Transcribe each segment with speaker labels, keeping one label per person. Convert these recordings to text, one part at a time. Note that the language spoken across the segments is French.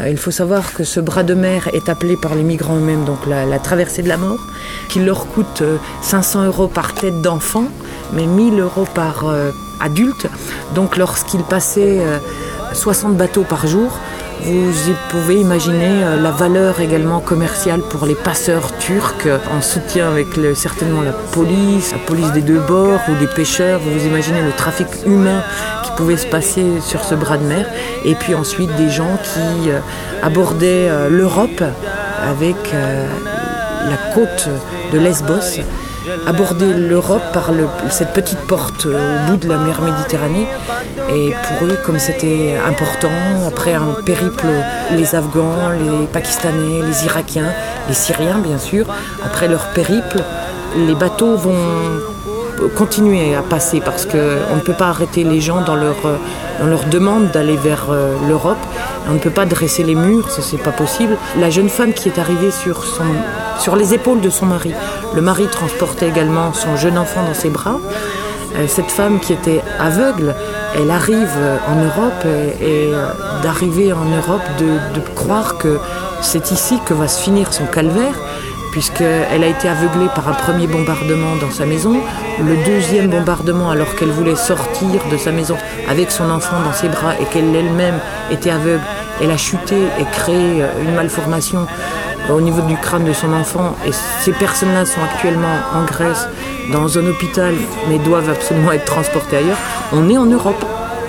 Speaker 1: Il faut savoir que ce bras de mer est appelé par les migrants eux-mêmes donc la traversée de la mort, qui leur coûte 500 € par tête d'enfant, mais 1 000 € par adulte. Donc lorsqu'ils passaient 60 bateaux par jour, vous pouvez imaginer la valeur également commerciale pour les passeurs turcs, en soutien avec certainement la police des deux bords ou des pêcheurs. Vous imaginez le trafic humain qui pouvait se passer sur ce bras de mer. Et puis ensuite des gens qui abordaient l'Europe avec la côte de Lesbos, aborder l'Europe par cette petite porte au bout de la mer Méditerranée. Et pour eux, comme c'était important, après un périple, les Afghans, les Pakistanais, les Irakiens, les Syriens bien sûr, après leur périple, les bateaux vont continuer à passer parce qu'on ne peut pas arrêter les gens dans leur demande d'aller vers l'Europe. On ne peut pas dresser les murs, ça c'est pas possible. La jeune femme qui est arrivée sur les épaules de son mari, le mari transportait également son jeune enfant dans ses bras. Cette femme qui était aveugle, elle arrive en Europe et d'arriver en Europe, de croire que c'est ici que va se finir son calvaire, puisqu'elle a été aveuglée par un premier bombardement dans sa maison, le deuxième bombardement alors qu'elle voulait sortir de sa maison avec son enfant dans ses bras et qu'elle elle-même était aveugle, elle a chuté et créé une malformation au niveau du crâne de son enfant, et ces personnes-là sont actuellement en Grèce dans un hôpital mais doivent absolument être transportées ailleurs. On est en Europe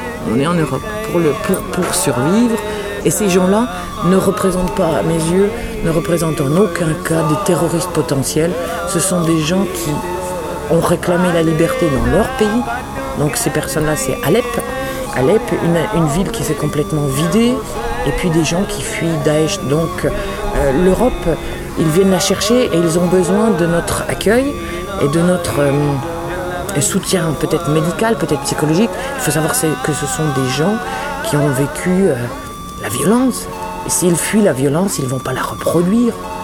Speaker 1: pour survivre. Et ces gens-là ne représentent pas, à mes yeux, ne représentent en aucun cas des terroristes potentiels. Ce sont des gens qui ont réclamé la liberté dans leur pays. Donc ces personnes-là, c'est Alep, une ville qui s'est complètement vidée, et puis des gens qui fuient Daesh. Donc l'Europe, ils viennent la chercher et ils ont besoin de notre accueil et de notre soutien, peut-être médical, peut-être psychologique. Il faut savoir que ce sont des gens qui ont vécu la violence. Et s'ils fuient la violence, ils ne vont pas la reproduire.